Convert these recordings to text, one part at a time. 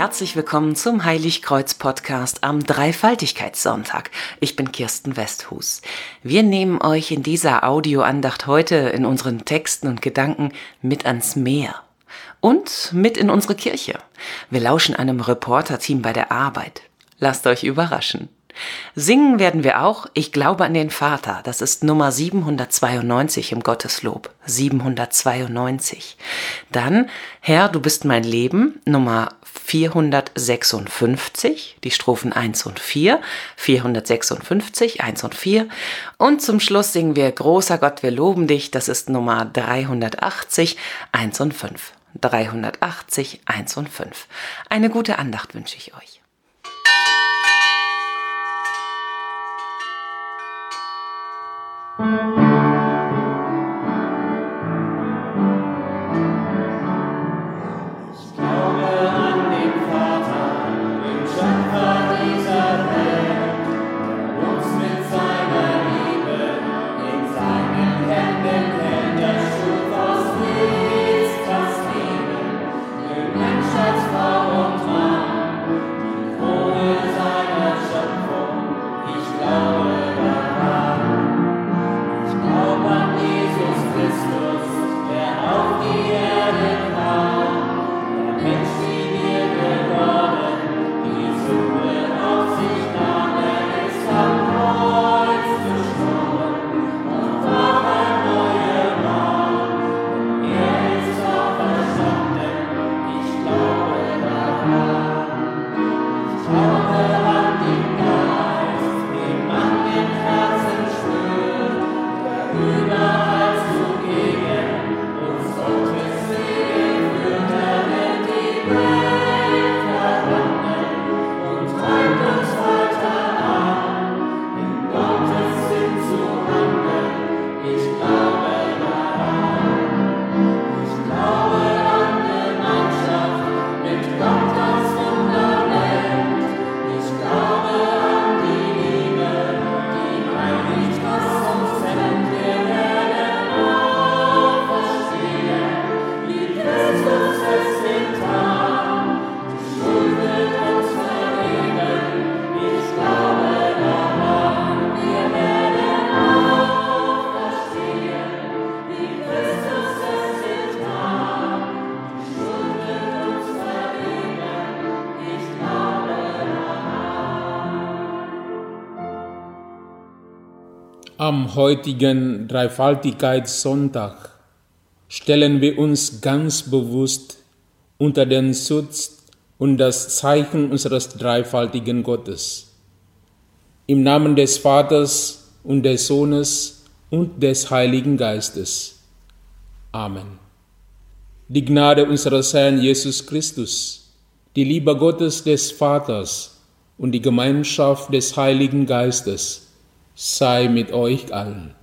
herzlich willkommen zum Heiligkreuz-Podcast am Dreifaltigkeitssonntag. Ich bin Kirsten Westhus. Wir nehmen euch in dieser Audioandacht heute in unseren Texten und Gedanken mit ans Meer und mit in unsere Kirche. Wir lauschen einem Reporterteam bei der Arbeit. Lasst euch überraschen. Singen werden wir auch Ich glaube an den Vater. Das ist Nummer 792 im Gotteslob. 792. Dann Herr, du bist mein Leben. Nummer 456. Die Strophen 1 und 4. 456, 1 und 4. Und zum Schluss singen wir Großer Gott, wir loben dich. Das ist Nummer 380, 1 und 5. 380, 1 und 5. Eine gute Andacht wünsche ich euch. Am heutigen Dreifaltigkeitssonntag stellen wir uns ganz bewusst unter den Schutz und das Zeichen unseres dreifaltigen Gottes. Im Namen des Vaters und des Sohnes und des Heiligen Geistes. Amen. Die Gnade unseres Herrn Jesus Christus, die Liebe Gottes des Vaters und die Gemeinschaft des Heiligen Geistes sei mit euch allen.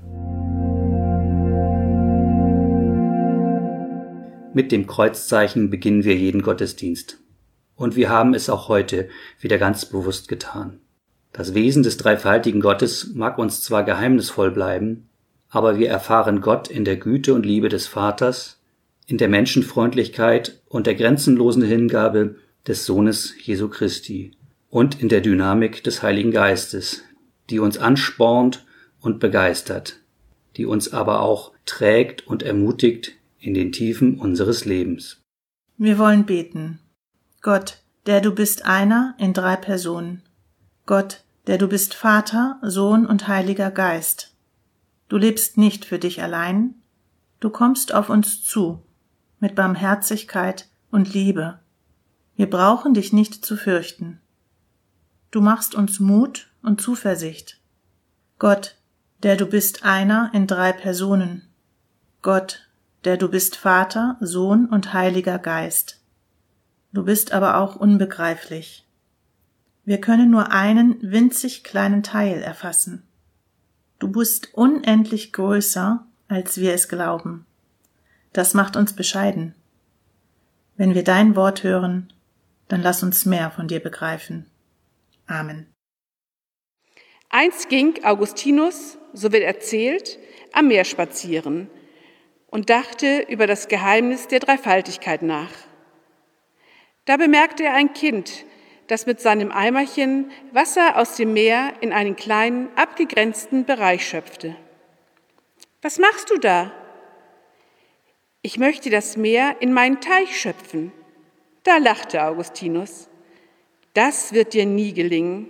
Mit dem Kreuzzeichen beginnen wir jeden Gottesdienst. Und wir haben es auch heute wieder ganz bewusst getan. Das Wesen des dreifaltigen Gottes mag uns zwar geheimnisvoll bleiben, aber wir erfahren Gott in der Güte und Liebe des Vaters, in der Menschenfreundlichkeit und der grenzenlosen Hingabe des Sohnes Jesu Christi und in der Dynamik des Heiligen Geistes, die uns anspornt und begeistert, die uns aber auch trägt und ermutigt in den Tiefen unseres Lebens. Wir wollen beten. Gott, der du bist einer in 3 Personen. Gott, der du bist Vater, Sohn und Heiliger Geist. Du lebst nicht für dich allein, du kommst auf uns zu, mit Barmherzigkeit und Liebe. Wir brauchen dich nicht zu fürchten. Du machst uns Mut und Zuversicht. Gott, der du bist einer in 3 Personen. Gott, der du bist Vater, Sohn und Heiliger Geist. Du bist aber auch unbegreiflich. Wir können nur einen winzig kleinen Teil erfassen. Du bist unendlich größer, als wir es glauben. Das macht uns bescheiden. Wenn wir dein Wort hören, dann lass uns mehr von dir begreifen. Amen. Einst ging Augustinus, so wird erzählt, am Meer spazieren und dachte über das Geheimnis der Dreifaltigkeit nach. Da bemerkte er ein Kind, das mit seinem Eimerchen Wasser aus dem Meer in einen kleinen, abgegrenzten Bereich schöpfte. »Was machst du da?« »Ich möchte das Meer in meinen Teich schöpfen.« Da lachte Augustinus. »Das wird dir nie gelingen.«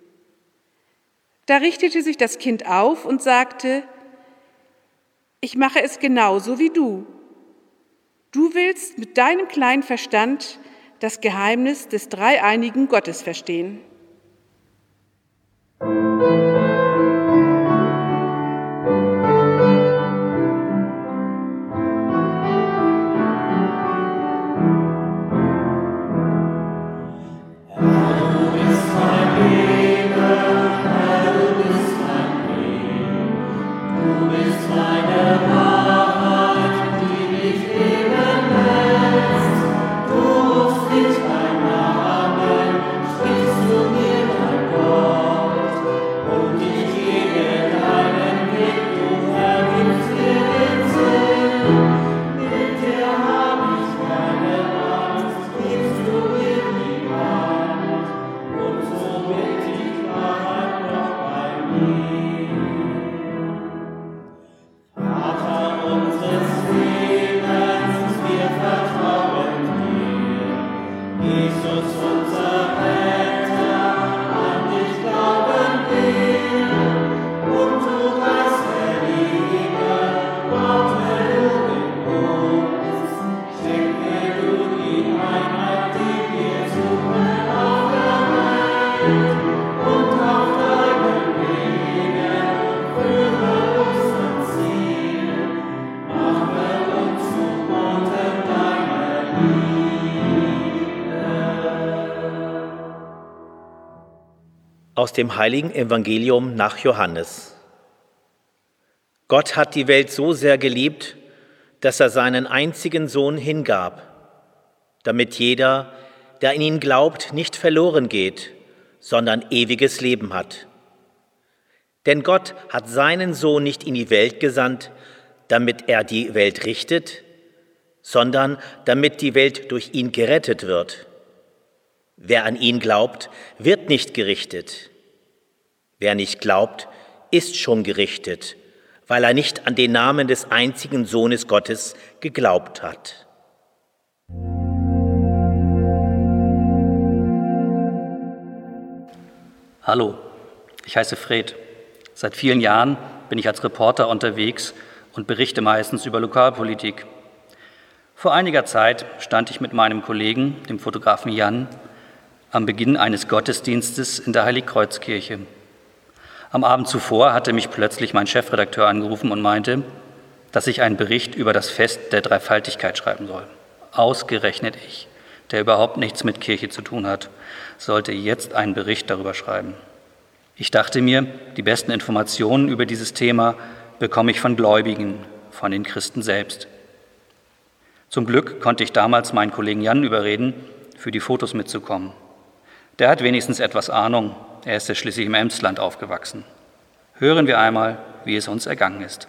Da richtete sich das Kind auf und sagte: »Ich mache es genauso wie du. Du willst mit deinem kleinen Verstand das Geheimnis des dreieinigen Gottes verstehen.« Aus dem heiligen Evangelium nach Johannes. Gott hat die Welt so sehr geliebt, dass er seinen einzigen Sohn hingab, damit jeder, der in ihn glaubt, nicht verloren geht, sondern ewiges Leben hat. Denn Gott hat seinen Sohn nicht in die Welt gesandt, damit er die Welt richtet, sondern damit die Welt durch ihn gerettet wird. Wer an ihn glaubt, wird nicht gerichtet. Wer nicht glaubt, ist schon gerichtet, weil er nicht an den Namen des einzigen Sohnes Gottes geglaubt hat. Hallo, ich heiße Fred. Seit vielen Jahren bin ich als Reporter unterwegs und berichte meistens über Lokalpolitik. Vor einiger Zeit stand ich mit meinem Kollegen, dem Fotografen Jan, am Beginn eines Gottesdienstes in der Heiligkreuzkirche. Am Abend zuvor hatte mich plötzlich mein Chefredakteur angerufen und meinte, dass ich einen Bericht über das Fest der Dreifaltigkeit schreiben soll. Ausgerechnet ich, der überhaupt nichts mit Kirche zu tun hat, sollte jetzt einen Bericht darüber schreiben. Ich dachte mir, die besten Informationen über dieses Thema bekomme ich von Gläubigen, von den Christen selbst. Zum Glück konnte ich damals meinen Kollegen Jan überreden, für die Fotos mitzukommen. Der hat wenigstens etwas Ahnung, er ist ja schließlich im Emsland aufgewachsen. Hören wir einmal, wie es uns ergangen ist.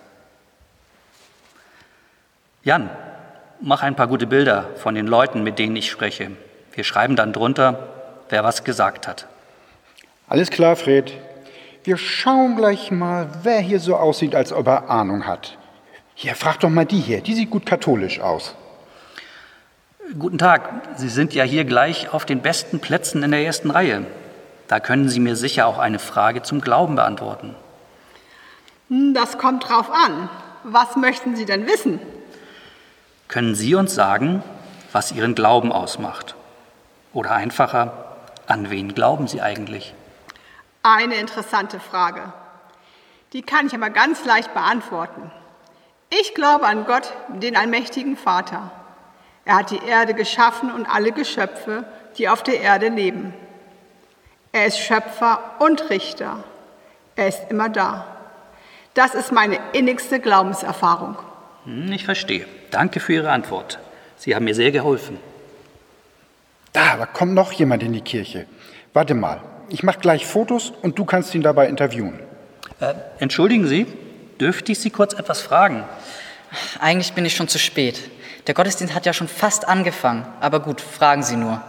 Jan, mach ein paar gute Bilder von den Leuten, mit denen ich spreche. Wir schreiben dann drunter, wer was gesagt hat. Alles klar, Fred. Wir schauen gleich mal, wer hier so aussieht, als ob er Ahnung hat. Hier, frag doch mal die hier, die sieht gut katholisch aus. Guten Tag, Sie sind ja hier gleich auf den besten Plätzen in der ersten Reihe. Da können Sie mir sicher auch eine Frage zum Glauben beantworten. Das kommt drauf an. Was möchten Sie denn wissen? Können Sie uns sagen, was Ihren Glauben ausmacht? Oder einfacher, an wen glauben Sie eigentlich? Eine interessante Frage. Die kann ich aber ganz leicht beantworten. Ich glaube an Gott, den allmächtigen Vater. Er hat die Erde geschaffen und alle Geschöpfe, die auf der Erde leben. Er ist Schöpfer und Richter. Er ist immer da. Das ist meine innigste Glaubenserfahrung. Ich verstehe. Danke für Ihre Antwort. Sie haben mir sehr geholfen. Da kommt noch jemand in die Kirche. Warte mal, ich mache gleich Fotos und du kannst ihn dabei interviewen. Entschuldigen Sie, dürfte ich Sie kurz etwas fragen? Eigentlich bin ich schon zu spät. Der Gottesdienst hat ja schon fast angefangen. Aber gut, fragen Sie nur.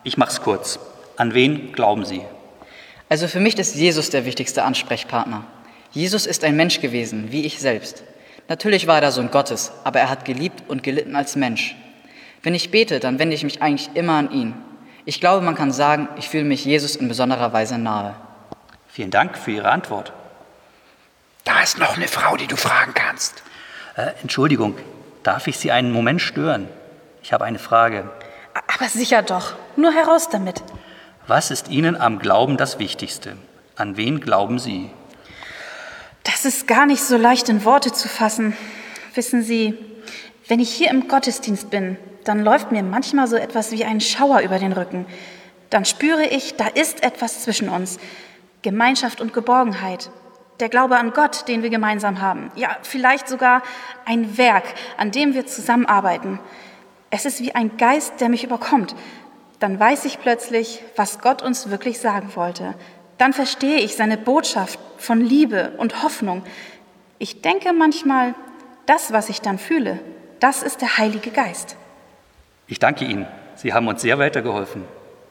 Ich mach's kurz. An wen glauben Sie? Also für mich ist Jesus der wichtigste Ansprechpartner. Jesus ist ein Mensch gewesen, wie ich selbst. Natürlich war er der Sohn Gottes, aber er hat geliebt und gelitten als Mensch. Wenn ich bete, dann wende ich mich eigentlich immer an ihn. Ich glaube, man kann sagen, ich fühle mich Jesus in besonderer Weise nahe. Vielen Dank für Ihre Antwort. Da ist noch eine Frau, die du fragen kannst. Entschuldigung, darf ich Sie einen Moment stören? Ich habe eine Frage. Aber sicher doch. Nur heraus damit. Was ist Ihnen am Glauben das Wichtigste? An wen glauben Sie? Das ist gar nicht so leicht in Worte zu fassen. Wissen Sie, wenn ich hier im Gottesdienst bin, dann läuft mir manchmal so etwas wie ein Schauer über den Rücken. Dann spüre ich, da ist etwas zwischen uns. Gemeinschaft und Geborgenheit. Der Glaube an Gott, den wir gemeinsam haben. Ja, vielleicht sogar ein Werk, an dem wir zusammenarbeiten. Es ist wie ein Geist, der mich überkommt. Dann weiß ich plötzlich, was Gott uns wirklich sagen wollte. Dann verstehe ich seine Botschaft von Liebe und Hoffnung. Ich denke manchmal, das, was ich dann fühle, das ist der Heilige Geist. Ich danke Ihnen. Sie haben uns sehr weitergeholfen.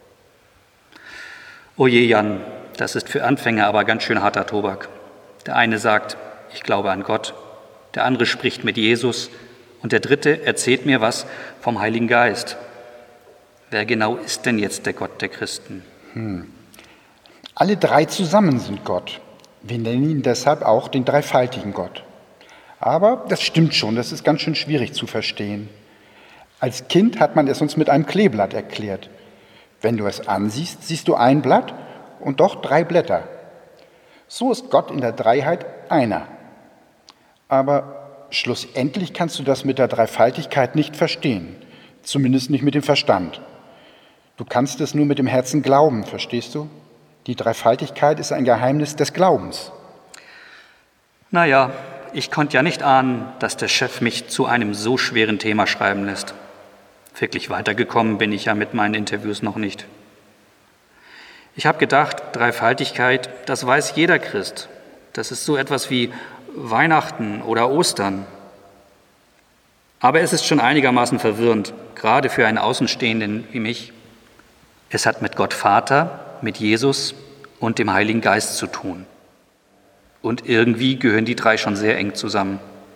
Oh je, Jan, das ist für Anfänger aber ganz schön harter Tobak. Der eine sagt, ich glaube an Gott. Der andere spricht mit Jesus. Und der dritte erzählt mir was vom Heiligen Geist. Wer genau ist denn jetzt der Gott der Christen? Alle drei zusammen sind Gott. Wir nennen ihn deshalb auch den dreifaltigen Gott. Aber das stimmt schon, das ist ganz schön schwierig zu verstehen. Als Kind hat man es uns mit einem Kleeblatt erklärt. Wenn du es ansiehst, siehst du ein Blatt und doch 3 Blätter. So ist Gott in der Dreiheit einer. Aber schlussendlich kannst du das mit der Dreifaltigkeit nicht verstehen, zumindest nicht mit dem Verstand. Du kannst es nur mit dem Herzen glauben, verstehst du? Die Dreifaltigkeit ist ein Geheimnis des Glaubens. Naja, ich konnte ja nicht ahnen, dass der Chef mich zu einem so schweren Thema schreiben lässt. Wirklich weitergekommen bin ich ja mit meinen Interviews noch nicht. Ich habe gedacht, Dreifaltigkeit, das weiß jeder Christ. Das ist so etwas wie Weihnachten oder Ostern. Aber es ist schon einigermaßen verwirrend, gerade für einen Außenstehenden wie mich. Es hat mit Gott Vater, mit Jesus und dem Heiligen Geist zu tun. Und irgendwie gehören die 3 schon sehr eng zusammen.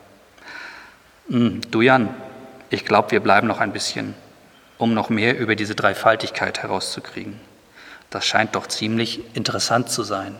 Du Jan, ich glaube, wir bleiben noch ein bisschen, um noch mehr über diese Dreifaltigkeit herauszukriegen. Das scheint doch ziemlich interessant zu sein.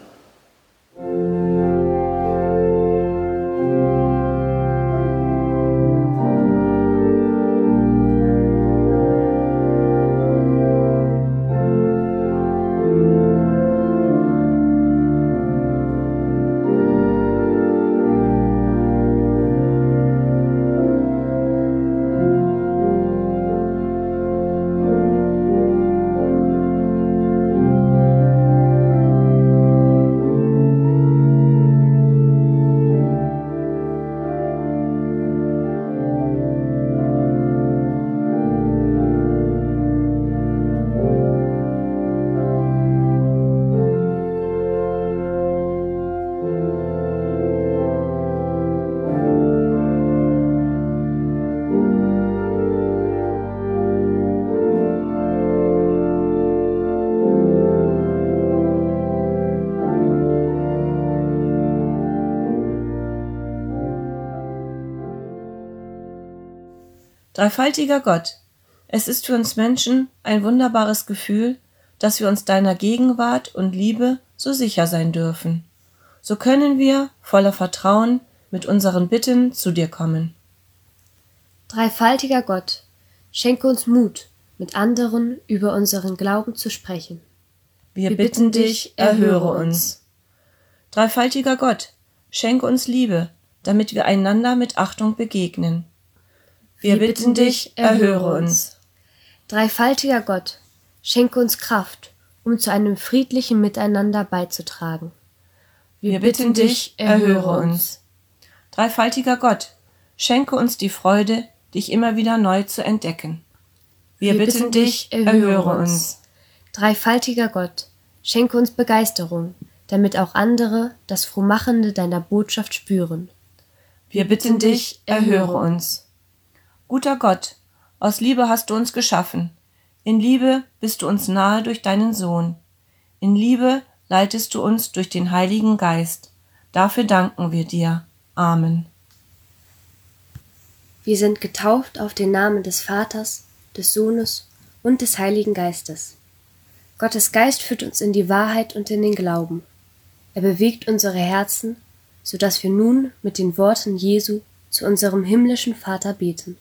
Dreifaltiger Gott, es ist für uns Menschen ein wunderbares Gefühl, dass wir uns deiner Gegenwart und Liebe so sicher sein dürfen. So können wir voller Vertrauen mit unseren Bitten zu dir kommen. Dreifaltiger Gott, schenke uns Mut, mit anderen über unseren Glauben zu sprechen. Wir bitten dich, erhöre uns. Dreifaltiger Gott, schenke uns Liebe, damit wir einander mit Achtung begegnen. Wir bitten dich, erhöre uns. Dreifaltiger Gott, schenke uns Kraft, um zu einem friedlichen Miteinander beizutragen. Wir bitten dich, erhöre uns. Dreifaltiger Gott, schenke uns die Freude, dich immer wieder neu zu entdecken. Wir bitten dich, erhöre uns. Dreifaltiger Gott, schenke uns Begeisterung, damit auch andere das Frohmachende deiner Botschaft spüren. Wir bitten dich, erhöre uns. Guter Gott, aus Liebe hast du uns geschaffen. In Liebe bist du uns nahe durch deinen Sohn. In Liebe leitest du uns durch den Heiligen Geist. Dafür danken wir dir. Amen. Wir sind getauft auf den Namen des Vaters, des Sohnes und des Heiligen Geistes. Gottes Geist führt uns in die Wahrheit und in den Glauben. Er bewegt unsere Herzen, sodass wir nun mit den Worten Jesu zu unserem himmlischen Vater beten.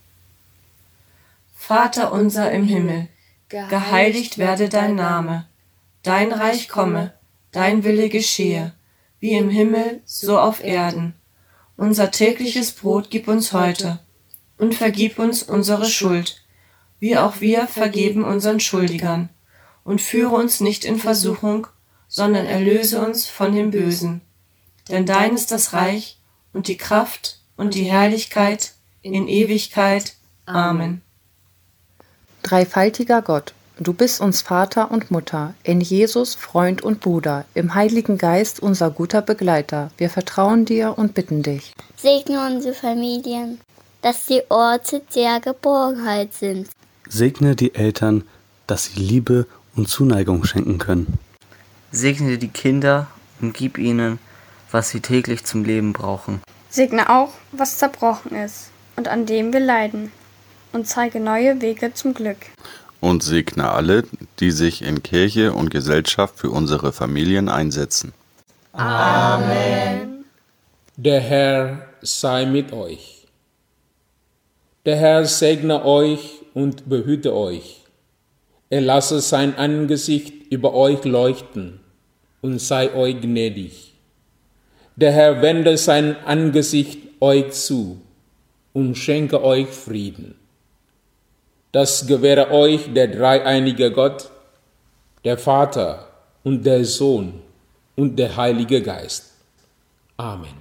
Vater unser im Himmel, geheiligt werde dein Name, dein Reich komme, dein Wille geschehe, wie im Himmel, so auf Erden. Unser tägliches Brot gib uns heute und vergib uns unsere Schuld, wie auch wir vergeben unseren Schuldigern. Und führe uns nicht in Versuchung, sondern erlöse uns von dem Bösen. Denn dein ist das Reich und die Kraft und die Herrlichkeit in Ewigkeit. Amen. Dreifaltiger Gott, du bist uns Vater und Mutter, in Jesus Freund und Bruder, im Heiligen Geist unser guter Begleiter. Wir vertrauen dir und bitten dich. Segne unsere Familien, dass die Orte der Geborgenheit sind. Segne die Eltern, dass sie Liebe und Zuneigung schenken können. Segne die Kinder und gib ihnen, was sie täglich zum Leben brauchen. Segne auch, was zerbrochen ist und an dem wir leiden, und zeige neue Wege zum Glück. Und segne alle, die sich in Kirche und Gesellschaft für unsere Familien einsetzen. Amen. Der Herr sei mit euch. Der Herr segne euch und behüte euch. Er lasse sein Angesicht über euch leuchten und sei euch gnädig. Der Herr wende sein Angesicht euch zu und schenke euch Frieden. Das gewähre euch der dreieinige Gott, der Vater und der Sohn und der Heilige Geist. Amen.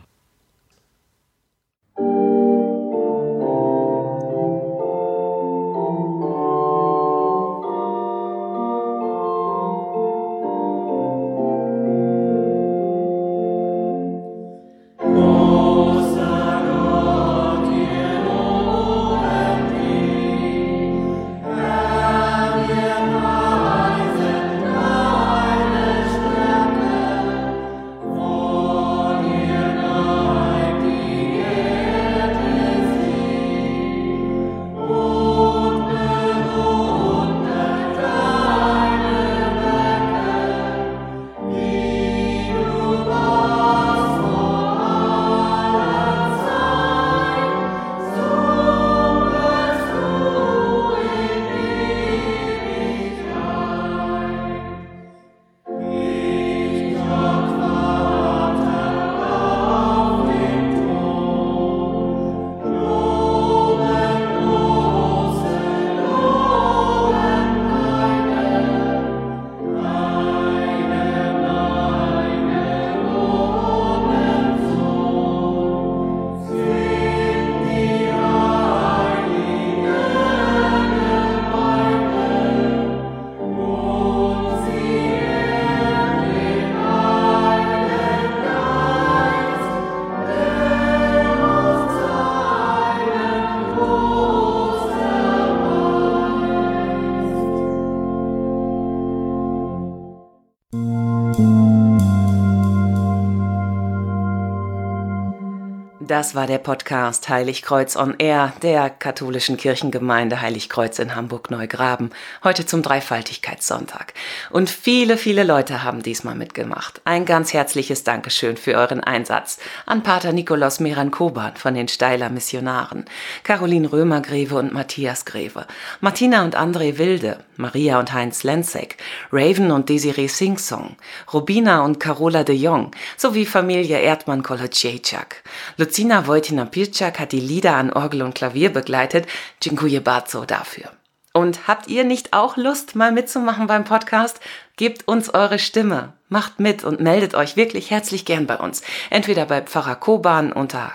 Das war der Podcast Heiligkreuz on Air der katholischen Kirchengemeinde Heiligkreuz in Hamburg-Neugraben, heute zum Dreifaltigkeitssonntag. Und viele, viele Leute haben diesmal mitgemacht. Ein ganz herzliches Dankeschön für euren Einsatz an Pater Nikolaus Meran-Koban von den Steiler Missionaren, Caroline Römer-Greve und Matthias Greve, Martina und André Wilde, Maria und Heinz Lenzek, Raven und Desiree Singsong, Robina und Carola de Jong sowie Familie Erdmann-Kolociejczak. Lucina Wojtina-Pirczak hat die Lieder an Orgel und Klavier begleitet. Dziękuję bardzo dafür. Und habt ihr nicht auch Lust, mal mitzumachen beim Podcast? Gebt uns eure Stimme, macht mit und meldet euch wirklich herzlich gern bei uns. Entweder bei Pfarrer Koban unter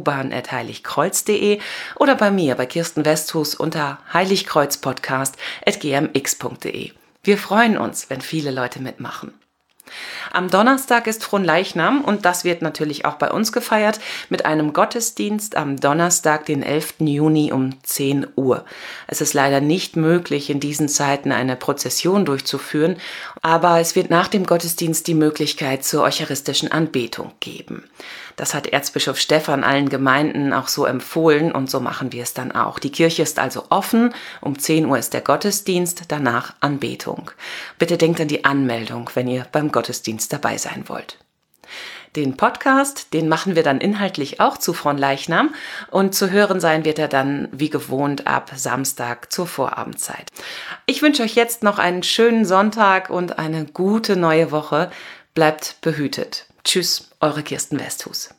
koban@heiligkreuz.de oder bei mir, bei Kirsten Westhus unter heiligkreuzpodcast@gmx.de. Wir freuen uns, wenn viele Leute mitmachen. Am Donnerstag ist Fronleichnam und das wird natürlich auch bei uns gefeiert mit einem Gottesdienst am Donnerstag, den 11. Juni um 10 Uhr. Es ist leider nicht möglich, in diesen Zeiten eine Prozession durchzuführen, aber es wird nach dem Gottesdienst die Möglichkeit zur eucharistischen Anbetung geben. Das hat Erzbischof Stephan allen Gemeinden auch so empfohlen und so machen wir es dann auch. Die Kirche ist also offen, um 10 Uhr ist der Gottesdienst, danach Anbetung. Bitte denkt an die Anmeldung, wenn ihr beim Gottesdienst dabei sein wollt. Den Podcast, den machen wir dann inhaltlich auch zu Fronleichnam und zu hören sein wird er dann wie gewohnt ab Samstag zur Vorabendzeit. Ich wünsche euch jetzt noch einen schönen Sonntag und eine gute neue Woche. Bleibt behütet. Tschüss, eure Kirsten Westhus.